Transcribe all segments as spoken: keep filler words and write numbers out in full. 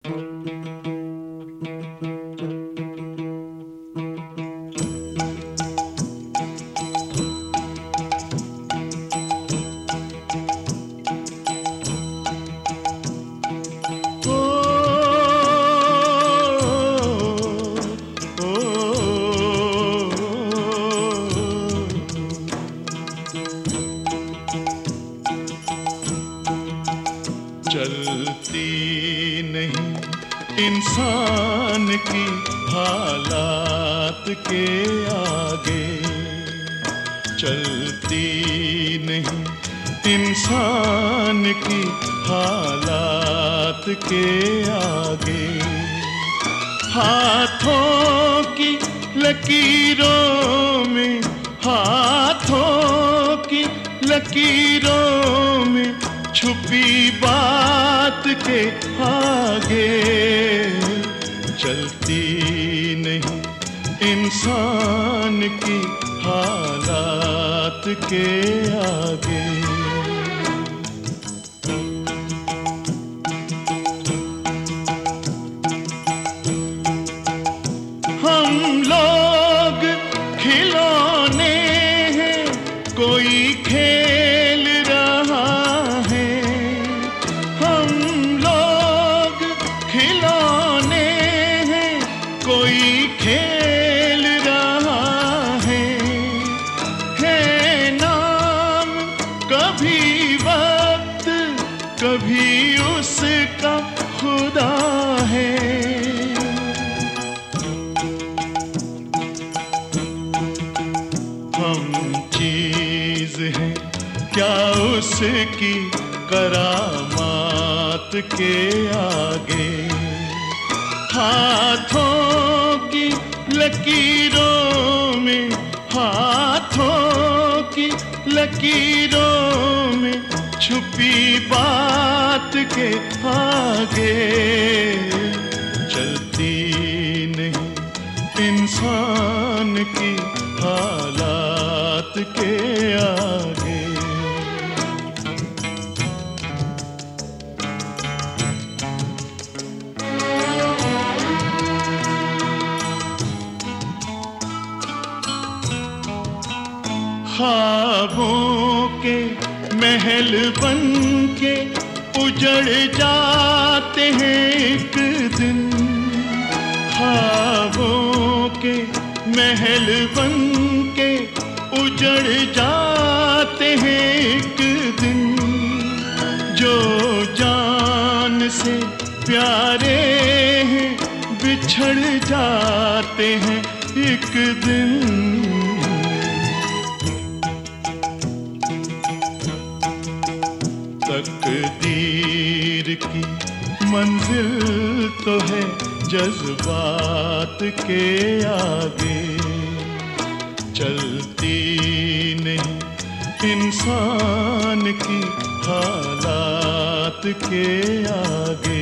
चलती नहीं इंसान की हालात के आगे, चलती नहीं इंसान की हालात के आगे। हाथों की लकीरों में, हाथों की लकीरों में छुपी बात के आगे, चलती नहीं इंसान की हालात के आगे। हम लोग खिलौने हैं, कोई खेल रहा है। हम लोग खिलौने हैं, कोई खेल रहा है। है नाम कभी वक्त, कभी उसका खुदा है। हम चीज हैं क्या उसकी करामात के आगे। हाथों की लकीरों में, हाथों की लकीरों में छुपी बात के आगे, चलती नहीं इंसान की हालात के आगे। ख्वाबों के महल बन के उजड़ जाते हैं एक दिन। ख्वाबों के महल बन के उजड़ जाते हैं एक दिन। जो जान से प्यारे हैं बिछड़ जाते हैं एक दिन। तकदीर की मंजिल तो है जज्बात के आगे, चलती नहीं इंसान की हालात के आगे।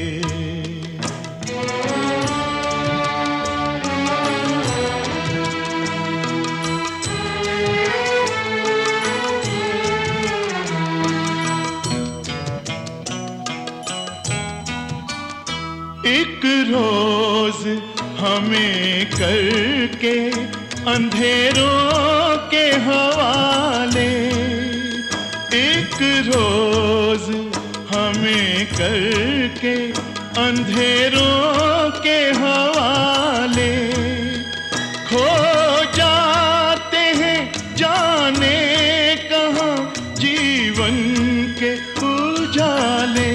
एक रोज हमें करके अंधेरों के हवाले, एक रोज हमें करके अंधेरों के हवाले। खो जाते हैं जाने कहाँ जीवन के उजाले।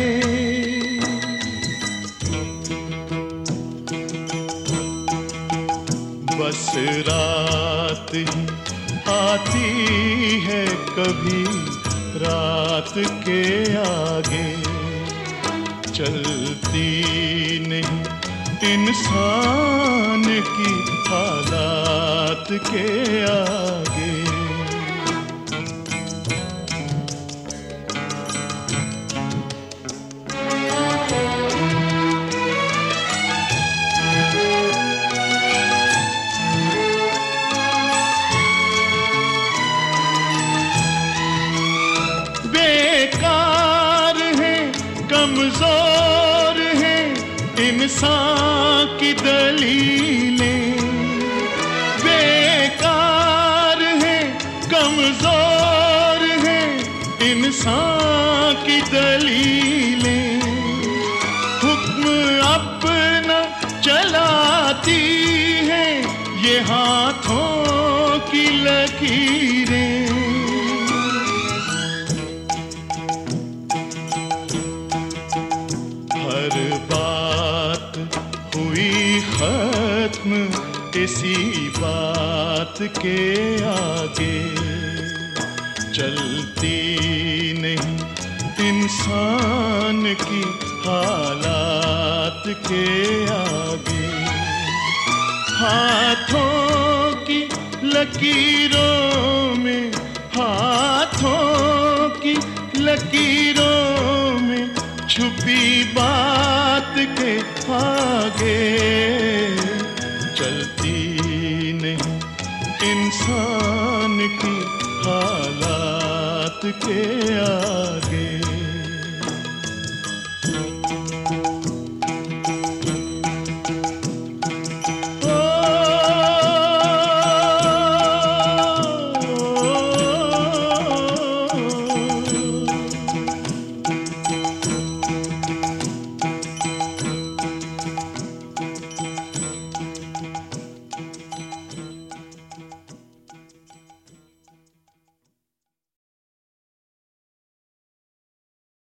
बस रात ही आती है कभी रात के आगे, चलती नहीं इंसान की हालात के आगे। बेकार है, कमजोर है इंसान की दलीलें बेकार हैं, कमजोर हैं इंसान की दलीलें। हुक्म अपना चलाती हैं ये हाथों की लकीरें। हर बात हुई खत्म इसी बात के आगे, चलती नहीं इंसान की हालात के आगे। हाथों की लकीरों में, हाथों की लकीरों में छुपी बात के आगे, चलती नहीं इंसान की हालात के आगे।